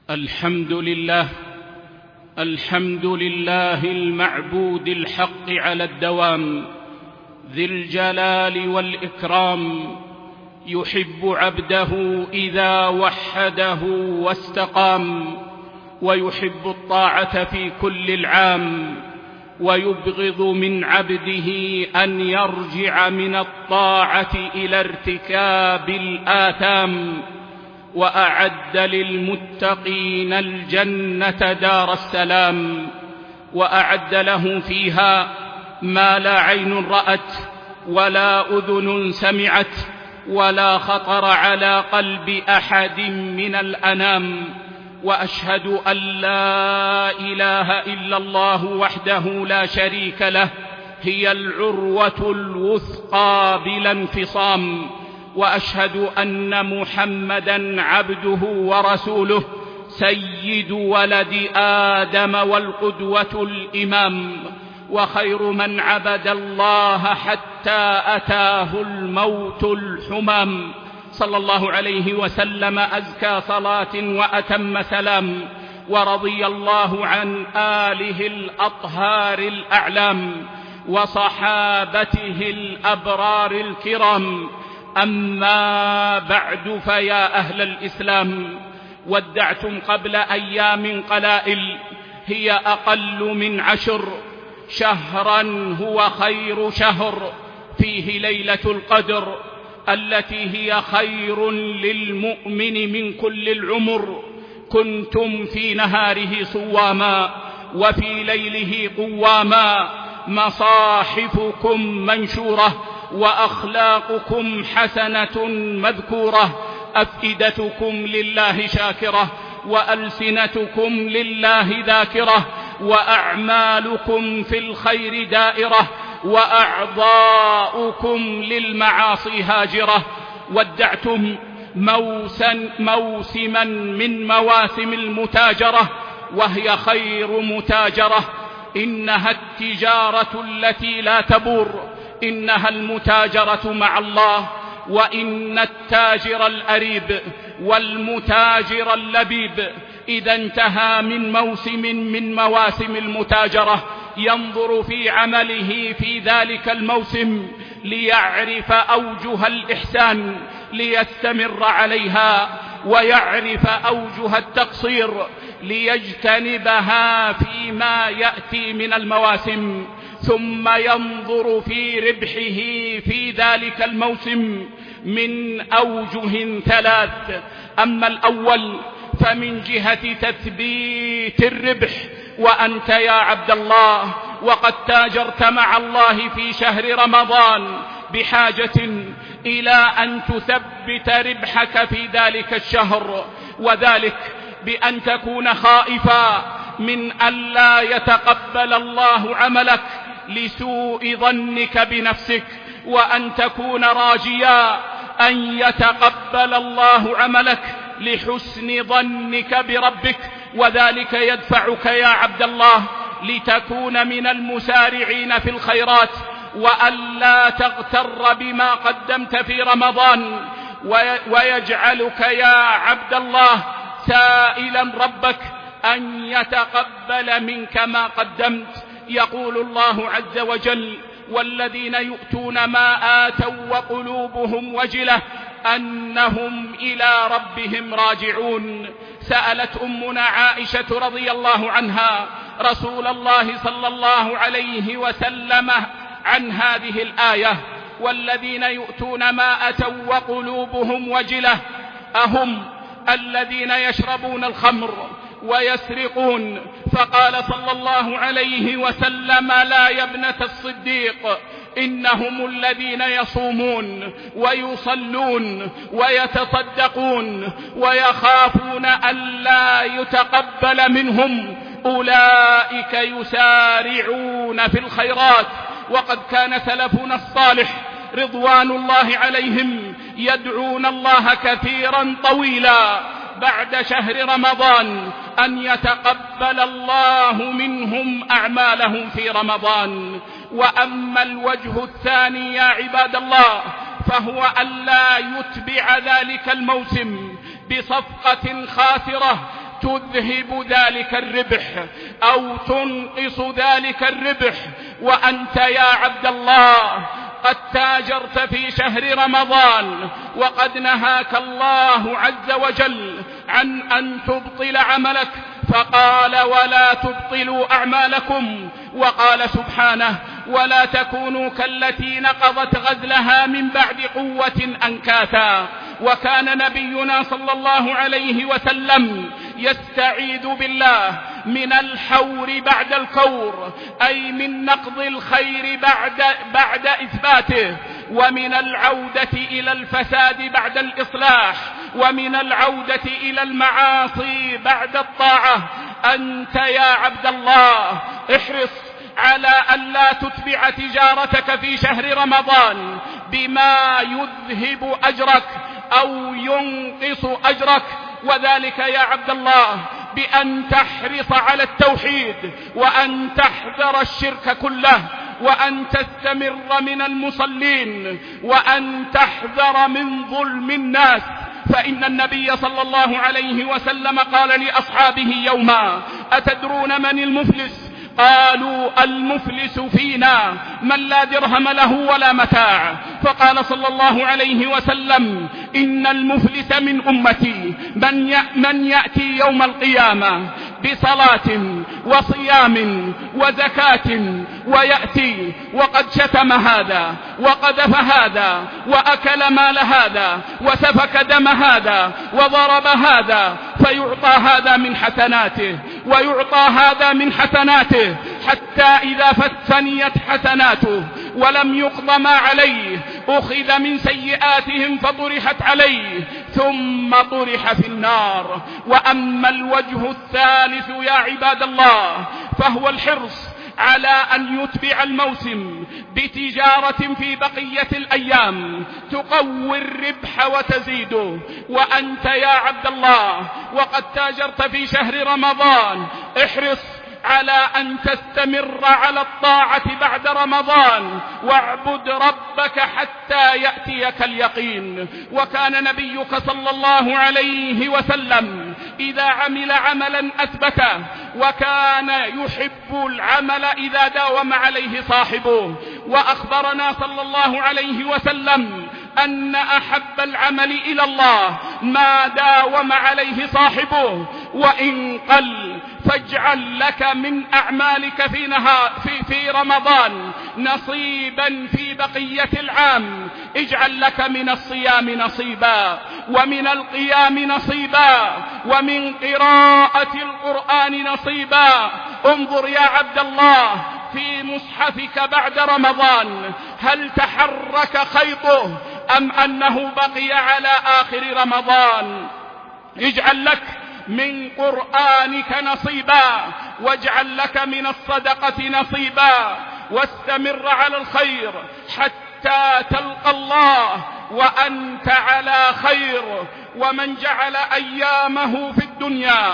الحمد لله المعبود الحق على الدوام، ذي الجلال والإكرام، يحب عبده إذا وحده واستقام، ويحب الطاعة في كل العام، ويبغض من عبده أن يرجع من الطاعة إلى ارتكاب الآثام. وأعد للمتقين الجنة دار السلام، وأعد لهم فيها ما لا عين رأت ولا أذن سمعت ولا خطر على قلب أحد من الأنام. وأشهد أن لا إله إلا الله وحده لا شريك له، هي العروة الوثقى بلا انفصام. وأشهد أن محمدًا عبده ورسوله، سيد ولد آدم والقدوة الإمام، وخير من عبد الله حتى أتاه الموت الحمام، صلى الله عليه وسلم أزكى صلاة وأتم سلام. ورضي الله عن آله الأطهار الأعلام وصحابته الأبرار الكرام. أما بعد، فيا أهل الإسلام، ودعتم قبل أيام قلائل هي أقل من 10 شهرا هو خير شهر، فيه ليلة القدر التي هي خير للمؤمن من كل العمر. كنتم في نهاره صواما وفي ليله قواما، مصاحفكم منشورة وأخلاقكم حسنة مذكورة، أفئدتكم لله شاكرة وألسنتكم لله ذاكرة، وأعمالكم في الخير دائرة وأعضاؤكم للمعاصي هاجرة. ودعتم موسما من مواسم المتاجرة، وهي خير متاجرة، إنها التجارة التي لا تبور، إنها المتاجرة مع الله. وإن التاجر الأريب والمتاجر اللبيب إذا انتهى من موسم من مواسم المتاجرة ينظر في عمله في ذلك الموسم ليعرف أوجه الإحسان ليستمر عليها، ويعرف أوجه التقصير ليجتنبها فيما يأتي من المواسم، ثم ينظر في ربحه في ذلك الموسم من أوجه 3. أما الأول فمن جهة تثبيت الربح، وأنت يا عبد الله وقد تاجرت مع الله في شهر رمضان بحاجة إلى أن تثبت ربحك في ذلك الشهر، وذلك بأن تكون خائفا من ألا يتقبل الله عملك لسوء ظنك بنفسك، وأن تكون راجيا أن يتقبل الله عملك لحسن ظنك بربك، وذلك يدفعك يا عبد الله لتكون من المسارعين في الخيرات، وألا تغتر بما قدمت في رمضان، ويجعلك يا عبد الله سائلا ربك أن يتقبل منك ما قدمت. يقول الله عز وجل: والذين يؤتون ما آتوا وقلوبهم وجلة أنهم إلى ربهم راجعون. سألت أمنا عائشة رضي الله عنها رسول الله صلى الله عليه وسلم عن هذه الآية: والذين يؤتون ما آتوا وقلوبهم وجلة أهم الذين يشربون الخمر ويسرقون؟ فقال صلى الله عليه وسلم: لا يا ابنة الصديق، إنهم الذين يصومون ويصلون ويتصدقون ويخافون ألا يتقبل منهم، أولئك يسارعون في الخيرات. وقد كان سلفنا الصالح رضوان الله عليهم يدعون الله كثيرا طويلا بعد شهر رمضان أن يتقبل الله منهم أعمالهم في رمضان. وأما الوجه الثاني يا عباد الله فهو ألا يتبع ذلك الموسم بصفقة خاسرة تذهب ذلك الربح أو تنقص ذلك الربح، وأنت يا عبد الله قد تاجرت في شهر رمضان، وقد نهاك الله عز وجل عن أن تبطل عملك، فقال ولا تبطلوا أعمالكم، وقال سبحانه ولا تكونوا كالتي نقضت غزلها من بعد قوة أنكاثا. وكان نبينا صلى الله عليه وسلم يستعيذ بالله من الحور بعد الكور، أي من نقض الخير بعد إثباته، ومن العودة إلى الفساد بعد الإصلاح، ومن العودة إلى المعاصي بعد الطاعة. أنت يا عبد الله احرص على أن لا تتبع تجارتك في شهر رمضان بما يذهب أجرك أو ينقص أجرك، وذلك يا عبد الله بأن تحرص على التوحيد، وأن تحذر الشرك كله، وأن تستمر من المصلين، وأن تحذر من ظلم الناس. فإن النبي صلى الله عليه وسلم قال لأصحابه يوما: أتدرون من المفلس؟ قالوا: المفلس فينا من لا درهم له ولا متاع. فقال صلى الله عليه وسلم: إن المفلس من أمتي من يأتي يوم القيامة بصلاة وصيام وزكاة، ويأتي وقد شتم هذا وقذف هذا وأكل مال هذا وسفك دم هذا وضرب هذا، فيعطى هذا من حسناته ويعطى هذا من حسناته، حتى إذا فنيت حسناته ولم يقض ما عليه أخذ من سيئاتهم فطرحت عليه ثم طرح في النار. وأما الوجه الثالث يا عباد الله فهو الحرص على أن يتبع الموسم بتجارة في بقية الأيام تقوي الربح وتزيده. وأنت يا عبد الله وقد تاجرت في شهر رمضان احرص على أن تستمر على الطاعة بعد رمضان، واعبد ربك حتى يأتيك اليقين. وكان نبيك صلى الله عليه وسلم إذا عمل عملا أثبته، وكان يحب العمل إذا داوم عليه صاحبه. وأخبرنا صلى الله عليه وسلم أن أحب العمل إلى الله ما داوم عليه صاحبه، وإن قل فاجعل لك من أعمالك في رمضان نصيبا في بقية العام. اجعل لك من الصيام نصيبا، ومن القيام نصيبا، ومن قراءة القرآن نصيبا. انظر يا عبد الله في مصحفك بعد رمضان هل تحرك خيطه أم أنه بقي على آخر رمضان؟ اجعل لك من قرآنك نصيبا، واجعل لك من الصدقة نصيبا، واستمر على الخير حتى تلقى الله وأنت على خير. ومن جعل أيامه في الدنيا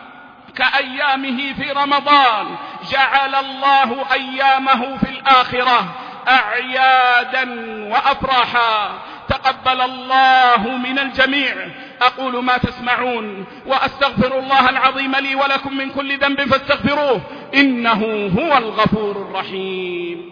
كأيامه في رمضان جعل الله أيامه في الآخرة أعيادا وأفراحا. تقبل الله من الجميع. أقول ما تسمعون وأستغفر الله العظيم لي ولكم من كل ذنب فاستغفروه إنه هو الغفور الرحيم.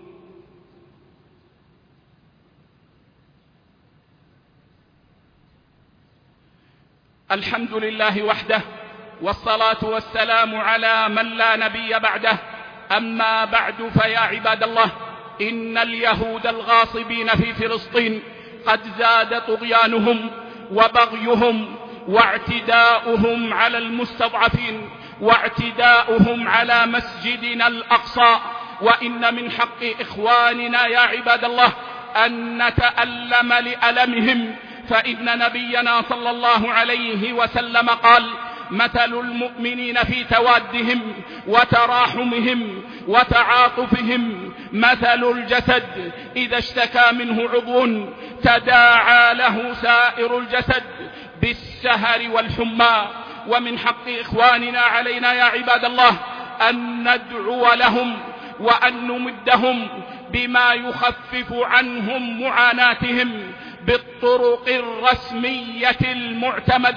الحمد لله وحده، والصلاة والسلام على من لا نبي بعده. أما بعد فيا عباد الله، إن اليهود الغاصبين في فلسطين قد زاد طغيانهم وبغيهم واعتداؤهم على المستضعفين واعتداؤهم على مسجدنا الأقصى. وإن من حق إخواننا يا عباد الله أن نتألم لألمهم، فإن نبينا صلى الله عليه وسلم قال: مثل المؤمنين في توادهم وتراحمهم وتعاطفهم مثل الجسد إذا اشتكى منه عضو تداعى له سائر الجسد بالسهر والحمى. ومن حق إخواننا علينا يا عباد الله أن ندعو لهم وأن نمدهم بما يخفف عنهم معاناتهم بالطرق الرسمية المعتمدة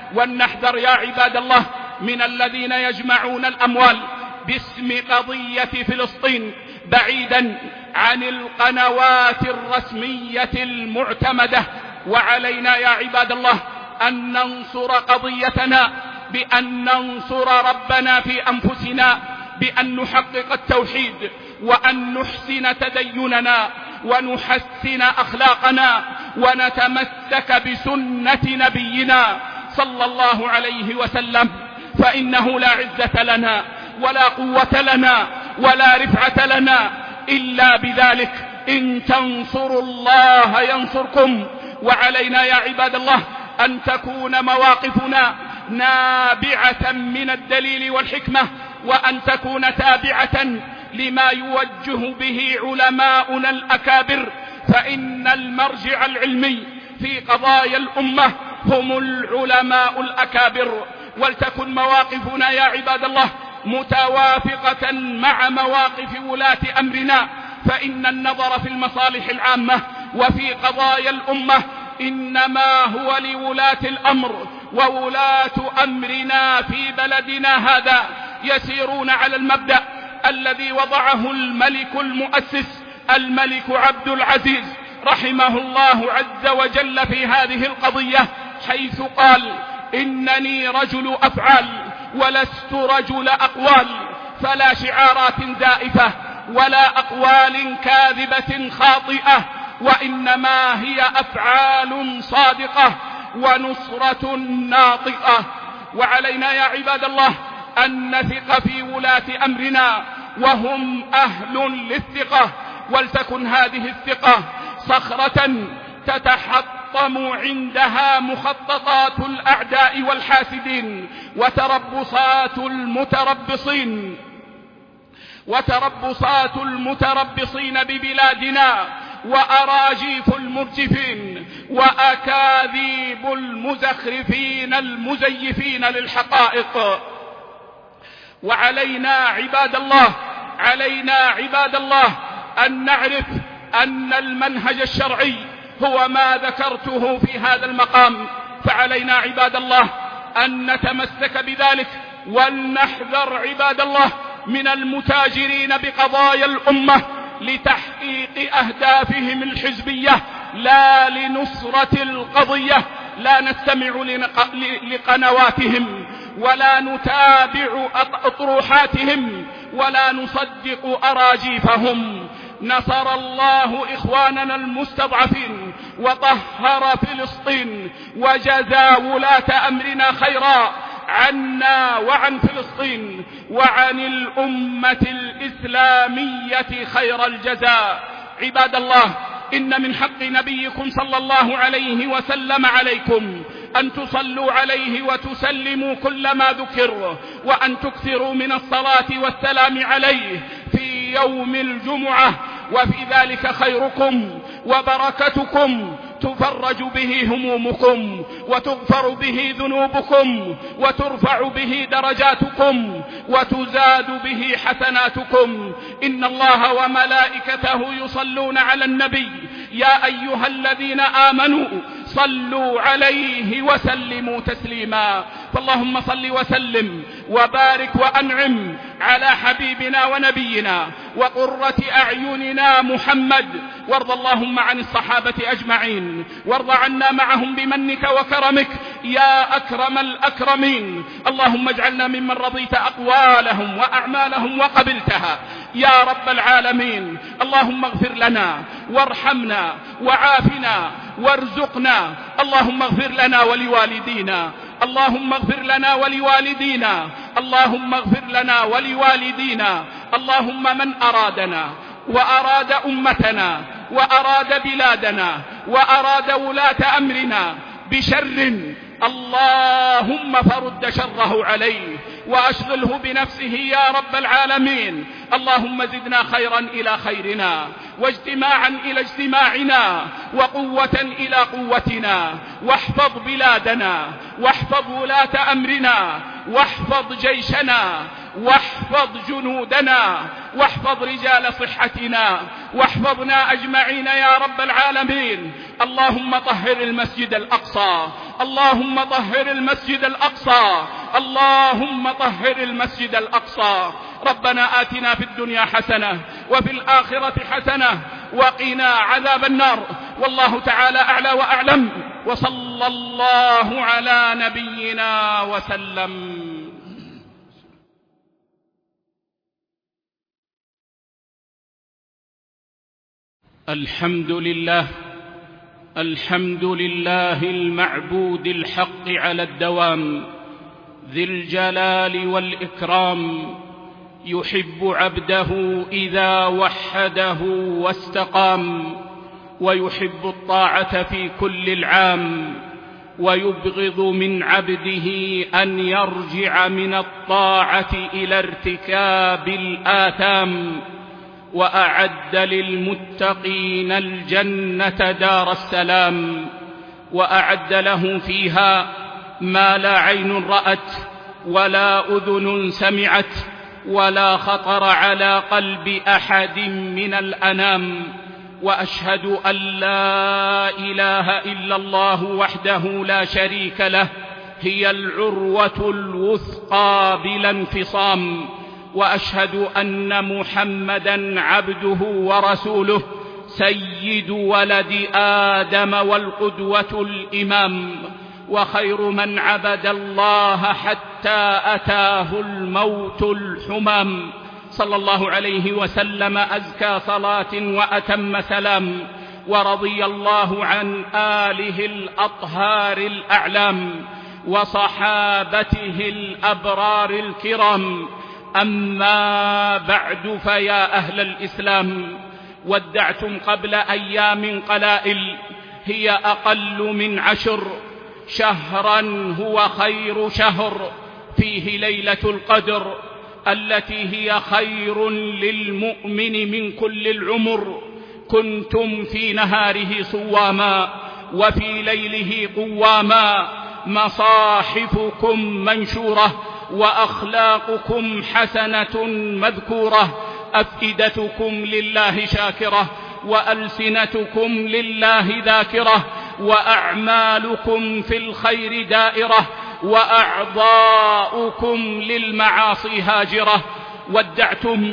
ولنحذر يا عباد الله من الذين يجمعون الأموال باسم قضية فلسطين بعيدا عن القنوات الرسمية المعتمدة. وعلينا يا عباد الله أن ننصر قضيتنا بأن ننصر ربنا في أنفسنا، بأن نحقق التوحيد، وأن نحسن تديننا ونحسن أخلاقنا ونتمسك بسنة نبينا صلى الله عليه وسلم، فإنه لا عزة لنا ولا قوة لنا ولا رفعة لنا إلا بذلك. إن تنصروا الله ينصركم. وعلينا يا عباد الله أن تكون مواقفنا نابعة من الدليل والحكمة، وأن تكون تابعة لما يوجه به علماؤنا الأكابر، فإن المرجع العلمي في قضايا الأمة هم العلماء الأكابر. ولتكن مواقفنا يا عباد الله متوافقة مع مواقف ولاة أمرنا، فإن النظر في المصالح العامة وفي قضايا الأمة إنما هو لولاة الأمر. وولاة أمرنا في بلدنا هذا يسيرون على المبدأ الذي وضعه الملك المؤسس الملك عبد العزيز رحمه الله عز وجل في هذه القضية، حيث قال: إنني رجل أفعال ولست رجل أقوال، فلا شعارات زائفة ولا أقوال كاذبة خاطئة، وإنما هي أفعال صادقة ونصرة ناطقة. وعلينا يا عباد الله أن نثق في ولاة أمرنا وهم أهل للثقة، ولتكن هذه الثقة صخرة تتحطم عندها مخططات الأعداء والحاسدين وتربصات المتربصين ببلادنا، وأراجيف المرجفين، وأكاذيب المزخرفين المزيفين للحقائق. وعلينا عباد الله أن نعرف أن المنهج الشرعي هو ما ذكرته في هذا المقام، فعلينا عباد الله أن نتمسك بذلك، ولنحذر عباد الله من المتاجرين بقضايا الأمة لتحقيق أهدافهم الحزبية لا لنصرة القضية. لا نستمع لقنواتهم ولا نتابع أطروحاتهم ولا نصدق أراجيفهم. نصر الله إخواننا المستضعفين وطهر فلسطين، وجزى ولاة أمرنا خيرا عنا وعن فلسطين وعن الأمة الإسلامية خير الجزاء. عباد الله، إن من حق نبيكم صلى الله عليه وسلم عليكم أن تصلوا عليه وتسلموا كلما ذكر، وأن تكثروا من الصلاة والسلام عليه في يوم الجمعة، وفي ذلك خيركم وبركتكم، تفرج به همومكم وتغفر به ذنوبكم وترفع به درجاتكم وتزاد به حسناتكم. إن الله وملائكته يصلون على النبي يا أيها الذين آمنوا صلوا عليه وسلموا تسليما. فاللهم صل وسلم وبارك وأنعم على حبيبنا ونبينا وقرة أعيننا محمد، وارض اللهم عن الصحابة أجمعين، وارض عنا معهم بمنك وكرمك يا أكرم الأكرمين. اللهم اجعلنا ممن رضيت أقوالهم وأعمالهم وقبلتها يا رب العالمين. اللهم اغفر لنا وارحمنا وعافنا وارزقنا. اللهم اغفر لنا ولوالدينا، اللهم اغفر لنا ولوالدينا، اللهم اغفر لنا ولوالدينا. اللهم من أرادنا وأراد أمتنا وأراد بلادنا وأراد ولاة أمرنا بشر، اللهم فرد شره عليه وأشغله بنفسه يا رب العالمين. اللهم زدنا خيرا إلى خيرنا، واجتماعا إلى اجتماعنا، وقوة إلى قوتنا. واحفظ بلادنا، واحفظ ولاة أمرنا، واحفظ جيشنا، واحفظ جنودنا، واحفظ رجال صحتنا، واحفظنا أجمعين يا رب العالمين. اللهم طهر المسجد الأقصى، اللهم طهر المسجد الأقصى، اللهم طهر المسجد الأقصى. ربنا آتنا في الدنيا حسنة وفي الآخرة حسنة وقنا عذاب النار. والله تعالى أعلى وأعلم، وصلى الله على نبينا وسلم. الحمد لله، الحمد لله المعبود الحق على الدوام، ذي الجلال والإكرام، يحب عبده إذا وحده واستقام، ويحب الطاعة في كل العام، ويبغض من عبده أن يرجع من الطاعة إلى ارتكاب الآثام. وأعد للمتقين الجنة دار السلام، وأعد لهم فيها ما لا عين رأت ولا أذن سمعت ولا خطر على قلب أحد من الأنام. وأشهد أن لا إله إلا الله وحده لا شريك له، هي العروة الوثقى بلا انفصام. وأشهد أن محمدًا عبده ورسوله، سيد ولد آدم والقدوة الإمام، وخير من عبد الله حتى أتاه الموت الحمام، صلى الله عليه وسلم أزكى صلاة وأتم سلام. ورضي الله عن آله الأطهار الأعلام وصحابته الأبرار الكرام. أما بعد، فيا أهل الإسلام، ودعتم قبل أيام قلائل، هي أقل من 10 شهرا هو خير شهر، فيه ليلة القدر التي هي خير للمؤمن من كل العمر. كنتم في نهاره صواما وفي ليله قواما، مصاحفكم منشورة وأخلاقكم حسنة مذكورة، أفئدتكم لله شاكرة وألسنتكم لله ذاكرة، وأعمالكم في الخير دائرة وأعضاؤكم للمعاصي هاجرة. ودعتم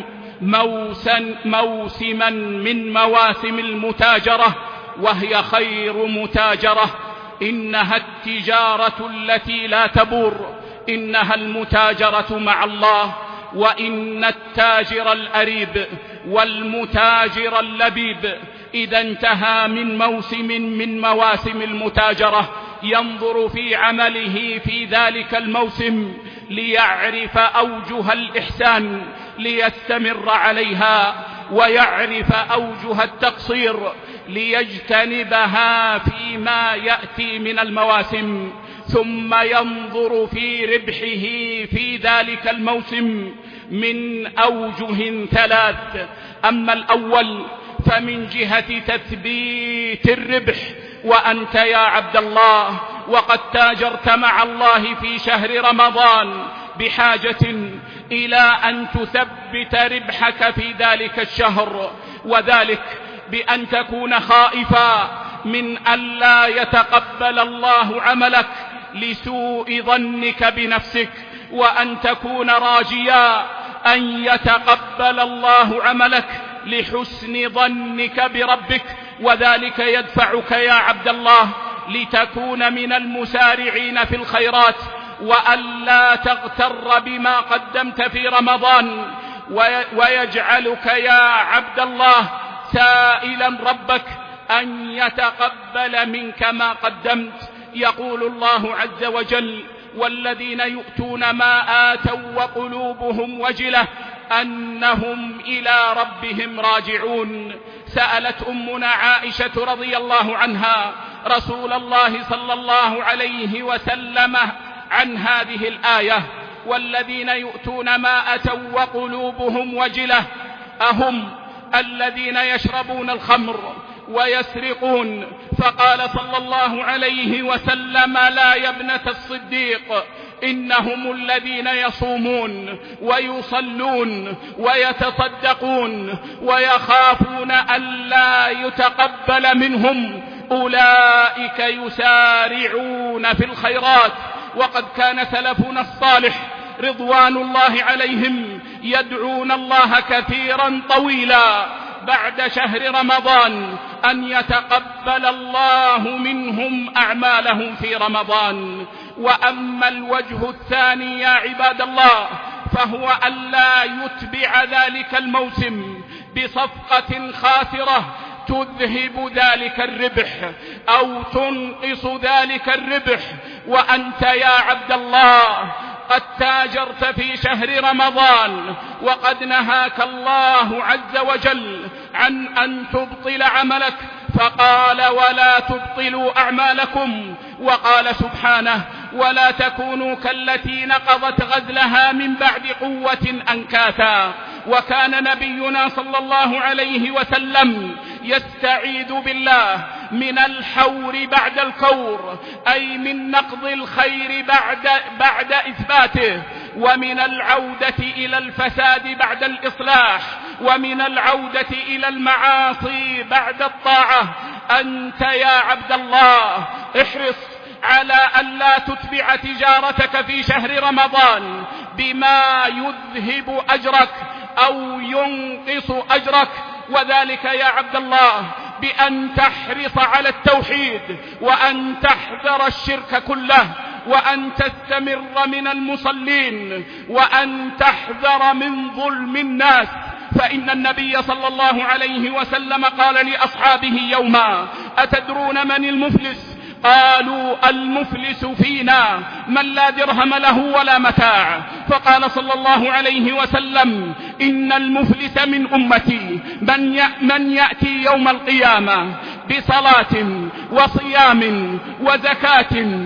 موسما من مواسم المتاجرة، وهي خير متاجرة، إنها التجارة التي لا تبور، إنها المتاجرة مع الله. وإن التاجر الأريب والمتاجر اللبيب إذا انتهى من موسم من مواسم المتاجرة ينظر في عمله في ذلك الموسم ليعرف أوجه الإحسان ليستمر عليها، ويعرف أوجه التقصير ليجتنبها فيما يأتي من المواسم، ثم ينظر في ربحه في ذلك الموسم من أوجه 3. أما الأول فمن جهة تثبيت الربح، وأنت يا عبد الله وقد تاجرت مع الله في شهر رمضان بحاجة إلى أن تثبت ربحك في ذلك الشهر، وذلك بأن تكون خائفا من أن لا يتقبل الله عملك لسوء ظنك بنفسك، وأن تكون راجيا أن يتقبل الله عملك لحسن ظنك بربك. وذلك يدفعك يا عبد الله لتكون من المسارعين في الخيرات، وألا تغتر بما قدمت في رمضان، ويجعلك يا عبد الله سائلا ربك أن يتقبل منك ما قدمت. يقول الله عز وجل: والذين يؤتون ما آتوا وقلوبهم وجلة أنهم إلى ربهم راجعون. سألت أمنا عائشة رضي الله عنها رسول الله صلى الله عليه وسلم عن هذه الآية: والذين يؤتون ما آتوا وقلوبهم وجلة أهم الذين يشربون الخمر ويسرقون؟ فقال صلى الله عليه وسلم: لا يا ابنة الصديق، إنهم الذين يصومون ويصلون ويتصدقون ويخافون أن لا يتقبل منهم أولئك يسارعون في الخيرات. وقد كان سلفنا الصالح رضوان الله عليهم يدعون الله كثيرا طويلا بعد شهر رمضان أن يتقبل الله منهم أعمالهم في رمضان. وأما الوجه الثاني يا عباد الله فهو ألا يتبع ذلك الموسم بصفقة خاسرة تذهب ذلك الربح أو تنقص ذلك الربح، وأنت يا عبد الله قد تاجرت في شهر رمضان وقد نهاك الله عز وجل عن أن تبطل عملك، فقال ولا تبطلوا أعمالكم، وقال سبحانه ولا تكونوا كالتي نقضت غزلها من بعد قوة أنكاثا. وكان نبينا صلى الله عليه وسلم يستعيذ بالله من الحور بعد الكور، أي من نقض الخير بعد إثباته، ومن العودة إلى الفساد بعد الإصلاح، ومن العودة إلى المعاصي بعد الطاعة. أنت يا عبد الله احرص على أن لا تتبع تجارتك في شهر رمضان بما يذهب أجرك أو ينقص أجرك، وذلك يا عبد الله بأن تحرص على التوحيد، وأن تحذر الشرك كله، وأن تستمر من المصلين، وأن تحذر من ظلم الناس. فإن النبي صلى الله عليه وسلم قال لأصحابه يوما أتدرون من المفلس؟ قالوا المفلس فينا من لا درهم له ولا متاع. فقال صلى الله عليه وسلم إن المفلس من أمتي من يأتي يوم القيامة بصلاة وصيام وزكاة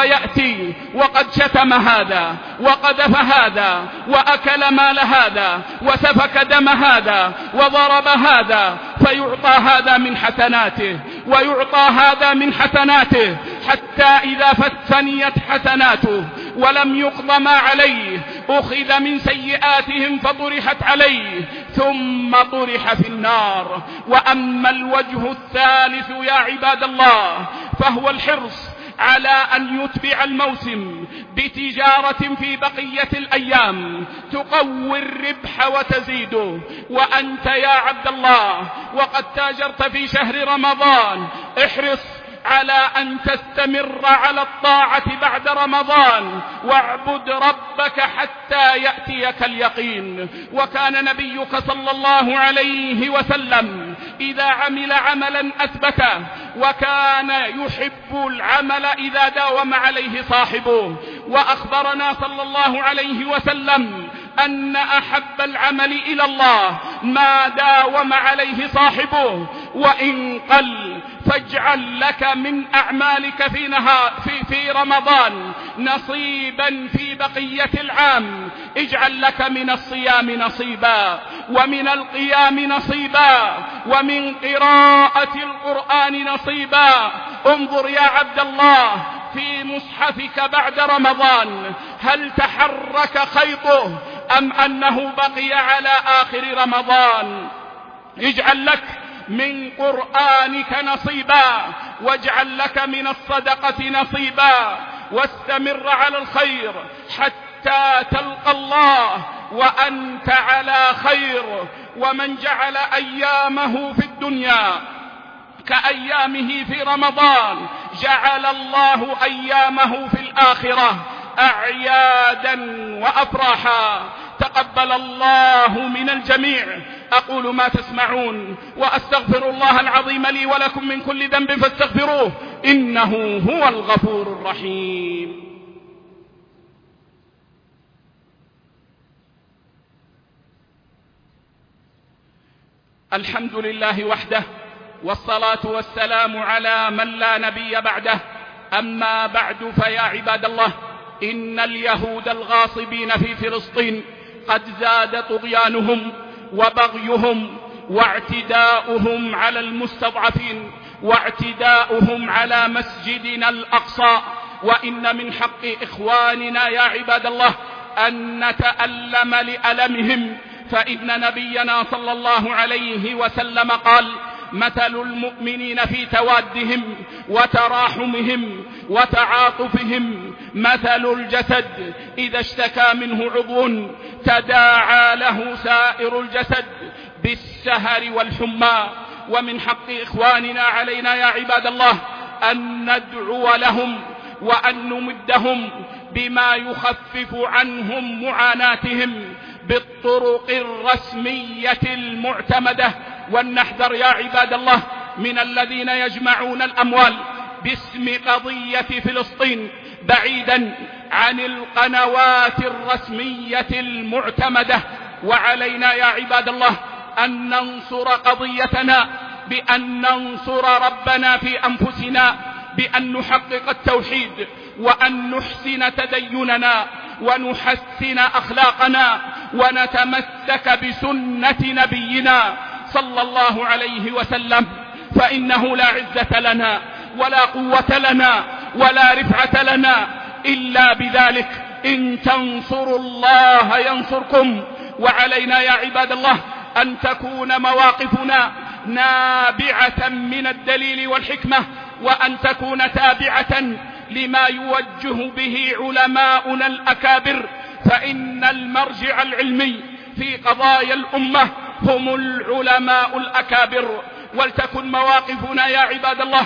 ويأتي وقد شتم هذا وقذف هذا وأكل مال هذا وسفك دم هذا وضرب هذا، فيعطى هذا من حسناته ويعطى هذا من حسناته، حتى إذا فنيت حسناته ولم يقض ما عليه أخذ من سيئاتهم فطرحت عليه ثم طرح في النار. وأما الوجه الثالث يا عباد الله فهو الحرص على أن يتبع الموسم بتجارة في بقية الأيام تقوي الربح وتزيده. وأنت يا عبد الله وقد تاجرت في شهر رمضان احرص على أن تستمر على الطاعة بعد رمضان، واعبد ربك حتى يأتيك اليقين. وكان نبيك صلى الله عليه وسلم إذا عمل عملا أثبته، وكان يحب العمل إذا داوم عليه صاحبه. وأخبرنا صلى الله عليه وسلم أن أحب العمل إلى الله ما داوم عليه صاحبه، وإن قل فاجعل لك من أعمالك في رمضان نصيبا في بقية العام. اجعل لك من الصيام نصيبا، ومن القيام نصيبا، ومن قراءة القرآن نصيبا. انظر يا عبد الله في مصحفك بعد رمضان هل تحرك خيطه أم أنه بقي على آخر رمضان؟ اجعل لك من قرآنك نصيبا، واجعل لك من الصدقة نصيبا، واستمر على الخير حتى تلقى الله وأنت على خير. ومن جعل أيامه في الدنيا كأيامه في رمضان جعل الله أيامه في الآخرة أعيادا وأفراحا. تقبل الله من الجميع. أقول ما تسمعون وأستغفر الله العظيم لي ولكم من كل ذنب فاستغفروه إنه هو الغفور الرحيم. الحمد لله وحده، والصلاة والسلام على من لا نبي بعده. أما بعد فيا عباد الله إن اليهود الغاصبين في فلسطين قد زاد طغيانهم وبغيهم واعتداؤهم على المستضعفين واعتداؤهم على مسجدنا الأقصى. وإن من حق إخواننا يا عباد الله أن نتألم لألمهم، فإن نبينا صلى الله عليه وسلم قال مثل المؤمنين في توادهم وتراحمهم وتعاطفهم مثل الجسد إذا اشتكى منه عضو تداعى له سائر الجسد بالسهر والحمى. ومن حق إخواننا علينا يا عباد الله أن ندعو لهم وأن نمدهم بما يخفف عنهم معاناتهم بالطرق الرسمية المعتمدة. ولنحذر يا عباد الله من الذين يجمعون الأموال باسم قضية فلسطين بعيدا عن القنوات الرسمية المعتمدة. وعلينا يا عباد الله أن ننصر قضيتنا بأن ننصر ربنا في أنفسنا، بأن نحقق التوحيد، وأن نحسن تديننا ونحسن أخلاقنا ونتمسك بسنة نبينا صلى الله عليه وسلم، فإنه لا عزة لنا ولا قوة لنا ولا رفعة لنا إلا بذلك. إن تنصروا الله ينصركم. وعلينا يا عباد الله أن تكون مواقفنا نابعة من الدليل والحكمة، وأن تكون تابعة لما يوجه به علماؤنا الأكابر، فإن المرجع العلمي في قضايا الأمة هم العلماء الأكابر. ولتكن مواقفنا يا عباد الله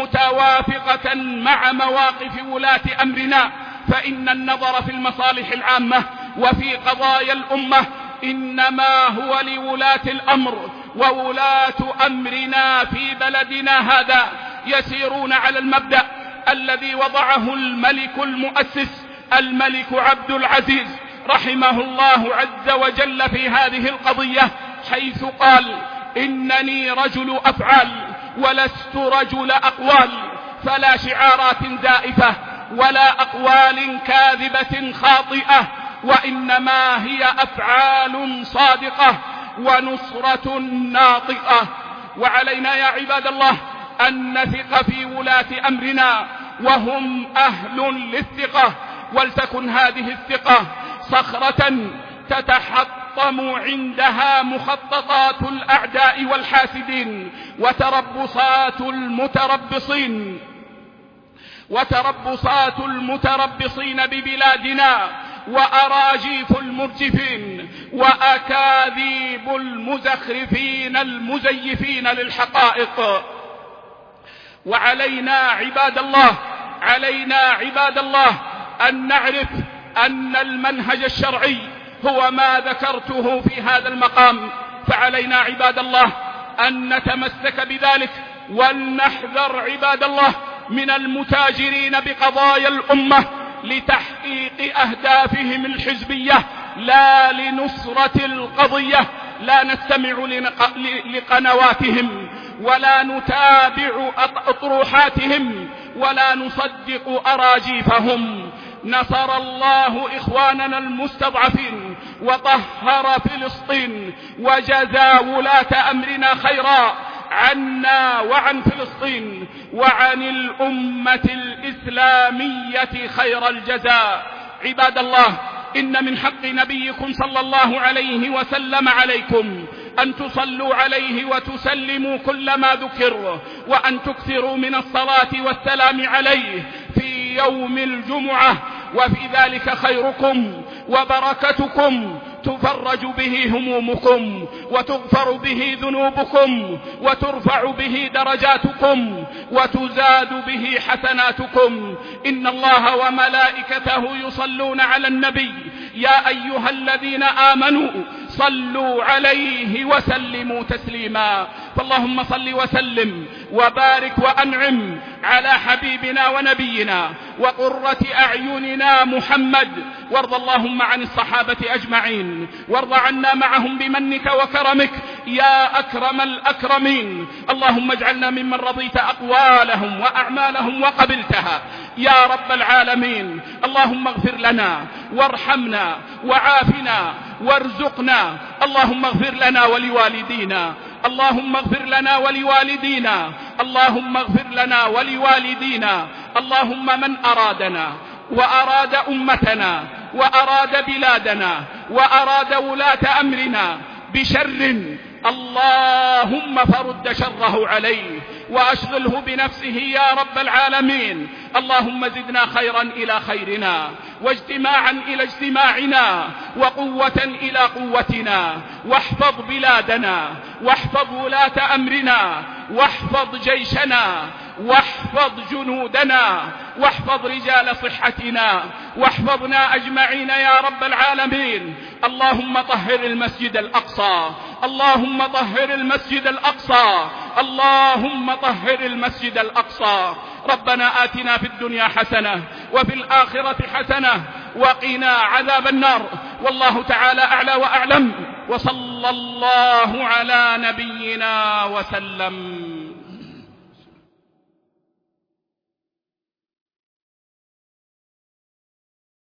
متوافقة مع مواقف ولاة أمرنا، فإن النظر في المصالح العامة وفي قضايا الأمة إنما هو لولاة الأمر. وولاة أمرنا في بلدنا هذا يسيرون على المبدأ الذي وضعه الملك المؤسس الملك عبد العزيز رحمه الله عز وجل في هذه القضية، حيث قال: إنني رجل أفعال ولست رجل أقوال، فلا شعارات زائفة ولا أقوال كاذبة خاطئة، وإنما هي أفعال صادقة ونصرة ناطقة. وعلينا يا عباد الله أن نثق في ولاة أمرنا وهم أهل للثقة، ولتكن هذه الثقة صخرة تتحطم عندها مخططات الأعداء والحاسدين وتربصات المتربصين ببلادنا وأراجيف المرجفين وأكاذيب المزخرفين المزيفين للحقائق. وعلينا عباد الله أن نعرف أن المنهج الشرعي هو ما ذكرته في هذا المقام، فعلينا عباد الله أن نتمسك بذلك، ولنحذر عباد الله من المتاجرين بقضايا الأمة لتحقيق أهدافهم الحزبية لا لنصرة القضية. لا نستمع لقنواتهم ولا نتابع أطروحاتهم ولا نصدق أراجيفهم. نصر الله إخواننا المستضعفين وطهر فلسطين، وجزى ولاة أمرنا خيرا عنا وعن فلسطين وعن الأمة الإسلامية خير الجزاء. عباد الله، إن من حق نبيكم صلى الله عليه وسلم عليكم أن تصلوا عليه وتسلموا كل ما ذكر، وأن تكثروا من الصلاة والسلام عليه في يوم الجمعة، وفي ذلك خيركم وبركتكم، تفرج به همومكم وتغفر به ذنوبكم وترفع به درجاتكم وتزاد به حسناتكم. إن الله وملائكته يصلون على النبي يا أيها الذين آمنوا صلوا عليه وسلموا تسليما. فاللهم صل وسلم وبارك وأنعم على حبيبنا ونبينا وقرة أعيننا محمد، وارض اللهم عن الصحابة أجمعين، وارض عنا معهم بمنك وكرمك يا أكرم الأكرمين. اللهم اجعلنا ممن رضيت أقوالهم وأعمالهم وقبلتها يا رب العالمين. اللهم اغفر لنا وارحمنا وعافنا وارزقنا. اللهم اغفر لنا ولوالدينا، اللهم اغفر لنا ولوالدينا، اللهم اغفر لنا ولوالدينا. اللهم من أرادنا وأراد أمتنا وأراد بلادنا وأراد ولاة أمرنا بشر اللهم فرد شره عليه وأشغله بنفسه يا رب العالمين. اللهم زدنا خيرا إلى خيرنا، واجتماعا إلى اجتماعنا، وقوة إلى قوتنا. واحفظ بلادنا، واحفظ ولاة أمرنا، واحفظ جيشنا، واحفظ جنودنا، واحفظ رجال صحتنا، واحفظنا أجمعين يا رب العالمين. اللهم طهر المسجد الأقصى، اللهم طهر المسجد الأقصى، اللهم طهر المسجد الأقصى. ربنا آتنا في الدنيا حسنة وفي الآخرة حسنة وقنا عذاب النار. والله تعالى أعلى وأعلم، وصلى الله على نبينا وسلم.